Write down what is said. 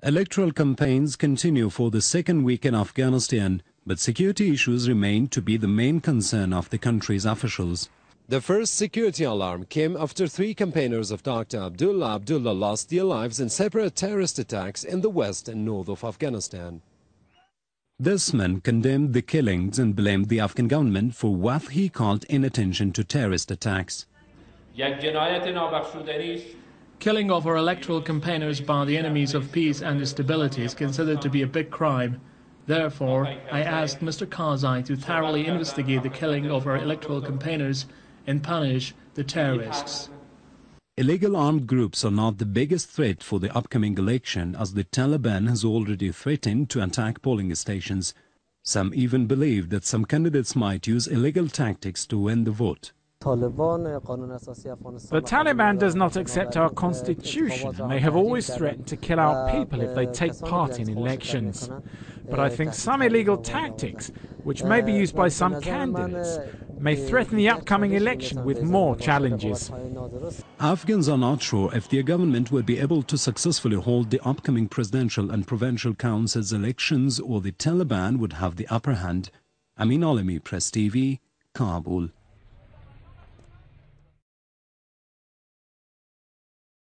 Electoral campaigns continue for the second week in Afghanistan, but security issues remain to be the main concern of the country's officials. The first security alarm came after 3 campaigners of Dr. Abdullah Abdullah lost their lives in separate terrorist attacks in the west and north of Afghanistan. This man condemned the killings and blamed the Afghan government for what he called inattention to terrorist attacks. Killing of our electoral campaigners by the enemies of peace and stability is considered to be a big crime. Therefore, I asked Mr. Karzai to thoroughly investigate the killing of our electoral campaigners and punish the terrorists. Illegal armed groups are not the biggest threat for the upcoming election, as the Taliban has already threatened to attack polling stations. Some even believe that some candidates might use illegal tactics to win the vote. The Taliban does not accept our constitution, and they have always threatened to kill our people if they take part in elections. But I think some illegal tactics, which may be used by some candidates, may threaten the upcoming election with more challenges. Afghans are not sure if their government will be able to successfully hold the upcoming presidential and provincial councils elections, or the Taliban would have the upper hand. Amin Alami, Press TV, Kabul.